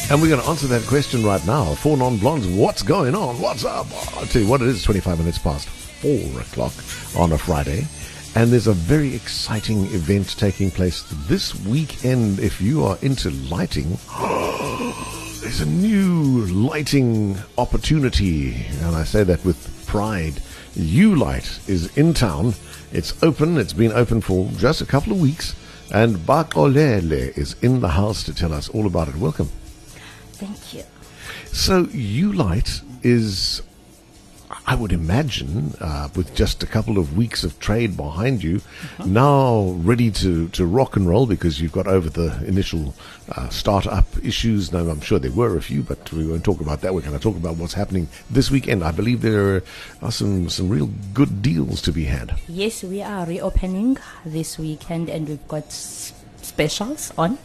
And we're going to answer that question right now. 4 non-blondes, what's going on? What's up? I'll tell you what it is, 25 minutes past 4 o'clock on a Friday. And there's a very exciting event taking place this weekend. If you are into lighting, there's a new lighting opportunity. And I say that with pride. Ulight is in town. It's open. It's been open for just a couple of weeks. And Bakolele is in the house to tell us all about it. Welcome. Thank you. So Ulight is, I would imagine, with just a couple of weeks of trade behind you, now ready to rock and roll because you've got over the initial start-up issues. Now, I'm sure there were a few, but we won't talk about that. We're going to talk about what's happening this weekend. I believe there are some real good deals to be had. Yes, we are reopening this weekend, and we've got specials on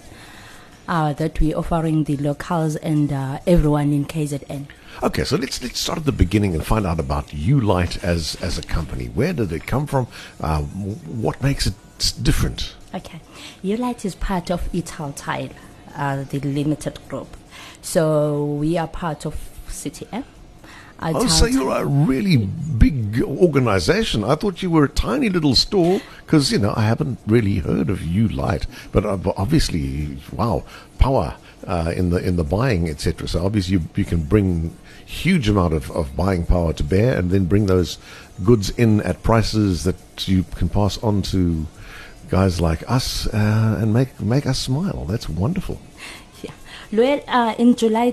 that we're offering the locals and everyone in KZN. Okay, so let's start at the beginning and find out about Ulight as a company. Where did it come from? What makes it different? Okay, Ulight is part of Italtile, the limited group. So we are part of CTM. Oh, so you're a really big organization. I thought you were a tiny little store because, I haven't really heard of Ulight. But obviously, wow, power in the buying, etc. So obviously you can bring huge amount of buying power to bear and then bring those goods in at prices that you can pass on to guys like us and make us smile. That's wonderful. Well, in July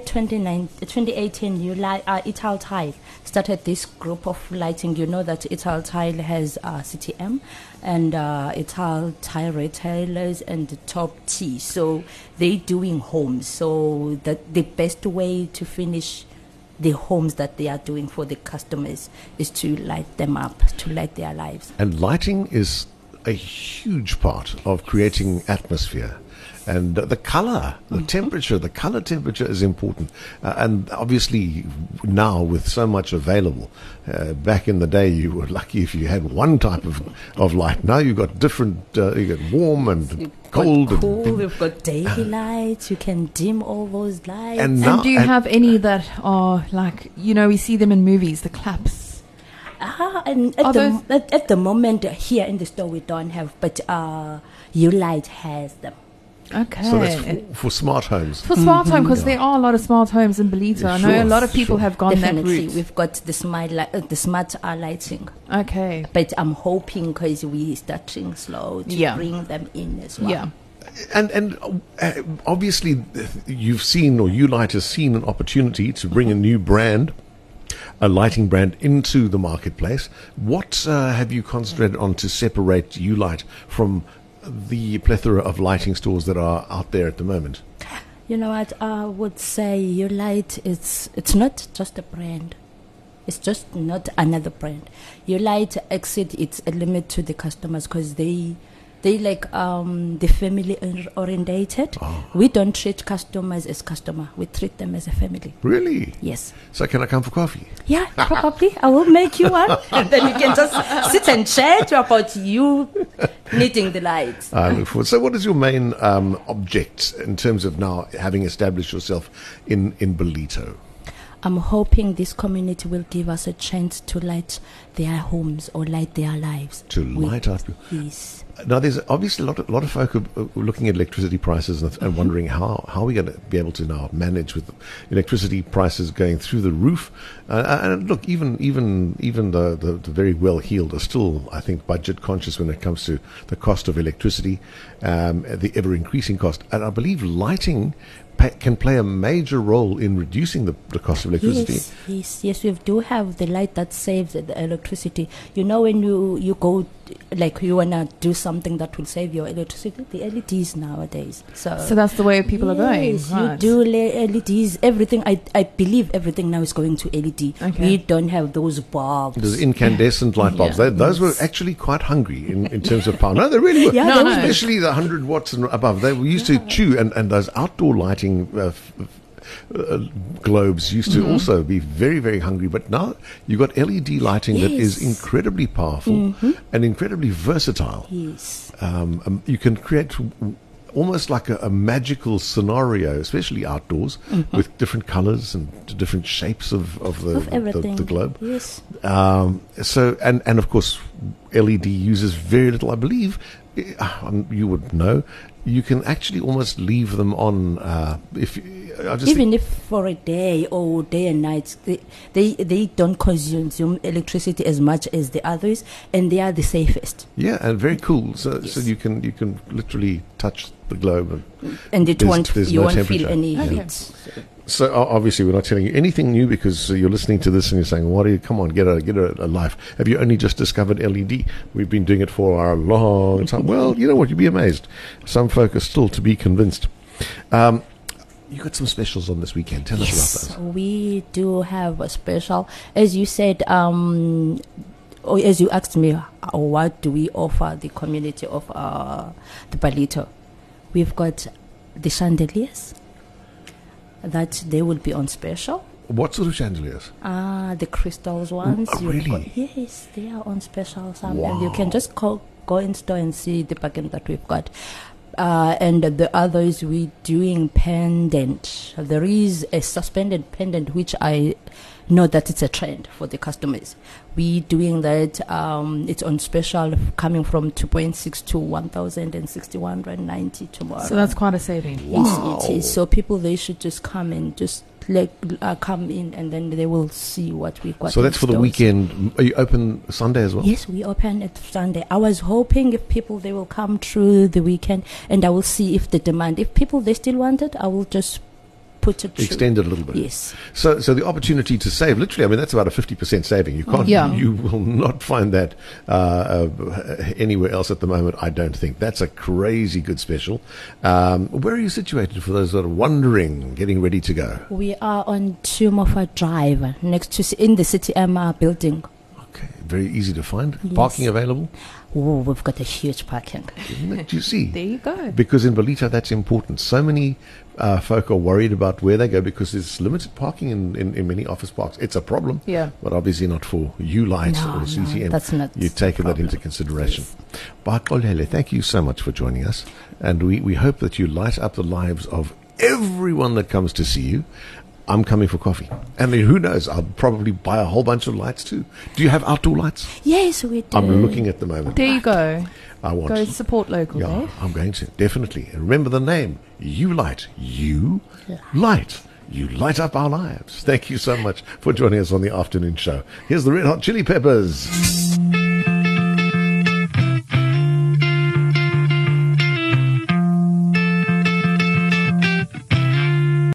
2018, Italtile started this group of lighting. You know that Italtile has CTM and Italtile retailers and Top T. So they're doing homes. So the best way to finish the homes that they are doing for the customers is to light them up, to light their lives. And lighting is a huge part of creating atmosphere. And the color, the temperature, the color temperature is important. And obviously now with so much available, back in the day you were lucky if you had one type of light. Now you've got different, you get warm and cold. We've got daily lights. You can dim all those lights. And do you have any that are like, we see them in movies, the claps? And at the moment here in the store we don't have, but Ulight has them. Okay. So that's for smart homes. For smart home, because there are a lot of smart homes in Belito. I know a lot of people have gone Definitely. that route. We've got the smart lighting. Okay. But I'm hoping, because we're starting slow, to bring them in as well. Yeah. And obviously you've seen, or Ulight has seen an opportunity to bring a new brand, a lighting brand, into the marketplace. What have you concentrated on to separate Ulight from the plethora of lighting stores that are out there at the moment? You know what, I would say Ulight, it's not just a brand. It's just not another brand. Ulight exit its limit to the customers because they like the family orientated. We don't treat customers as customer. We treat them as a family. Really? Yes. So can I come for coffee? Yeah, probably. I will make you one. And then you can just sit and chat about you needing the lights. I look forward. So what is your main object in terms of now having established yourself in Belito? I'm hoping this community will give us a chance to light their homes or light their lives. To light up. Yes. Now, there's obviously a lot of folk are looking at electricity prices and wondering how are we going to be able to now manage with electricity prices going through the roof. And look, even the very well-heeled are still, I think, budget conscious when it comes to the cost of electricity, the ever-increasing cost. And I believe lighting can play a major role in reducing the cost of electricity. Yes, we do have the light that saves the electricity. You know, when you go, like you want to do something that will save your electricity, the LEDs nowadays. So that's the way people are going. Yes, right. you do LEDs, everything. I believe everything now is going to LED. Okay. We don't have those bulbs. Those incandescent light bulbs. Yeah. Those were actually quite hungry in terms of power. No, they really were. Yeah, No, no. Especially the 100 watts and above. They used to chew, and those outdoor lighting globes used to also be very, very hungry. But now you've got LED lighting that is incredibly powerful and incredibly versatile. Yes. You can create almost like a magical scenario, especially outdoors, with different colors and different shapes of everything. the globe. Yes. So and of course, LED uses very little. I believe you would know. You can actually almost leave them on if for a day or day and night, they don't consume electricity as much as the others, and they are the safest. Yeah, and very cool. So you can literally touch the globe, and you won't feel temperature. any heat. So obviously we're not telling you anything new because you're listening to this and you're saying, "What are you? Come on, get a life." Have you only just discovered LED? We've been doing it for a long time. Well, you know what? You'd be amazed. Some folk are still to be convinced. You got some specials on this weekend. Tell us about those. We do have a special. As you said, as you asked me, what do we offer the community of the Ballito? We've got the chandeliers that they will be on special. What sort of chandeliers? The crystals ones. Oh, really? Yes, they are on special. Wow. And you can just go in store and see the bargain that we've got. And the others, we're doing pendant. There is a suspended pendant, which I know that it's a trend for the customers. We're doing that. It's on special, coming from 2.6 to 1,061.90 tomorrow. So that's quite a saving. Yes, it is. So people, they should just come and just come in, and then they will see what we've got. So that's for the weekend. Are you open Sunday as well? Yes, we open at Sunday. I was hoping if people, they will come through the weekend, and I will see if the demand. If people, they still want it, I will just put it through. Extend it a little bit. Yes. So the opportunity to save, literally, I mean, that's about a 50% saving. You can't. Yeah. You will not find that anywhere else at the moment, I don't think. That's a crazy good special. Where are you situated for those that are wondering, getting ready to go? We are on Tumoffa Drive, next to in the CTM building. Okay, very easy to find. Yes. Parking available? Oh, we've got a huge parking. Isn't it? Do you see? There you go. Because in Ballito, that's important. So many folk are worried about where they go because there's limited parking in many office parks. It's a problem, Yeah. but obviously not for Ulight No, or CTM. that's not You've taken that into consideration. Bakolele, thank you so much for joining us. And we hope that you light up the lives of everyone that comes to see you. I'm coming for coffee. And then who knows, I'll probably buy a whole bunch of lights too. Do you have outdoor lights? Yes, we do. I'm looking at the moment. There you go. I want Go support local, Yeah, Dave. I'm going to, definitely. And remember the name, Ulight. You light. You light up our lives. Thank you so much for joining us on the afternoon show. Here's the Red Hot Chili Peppers.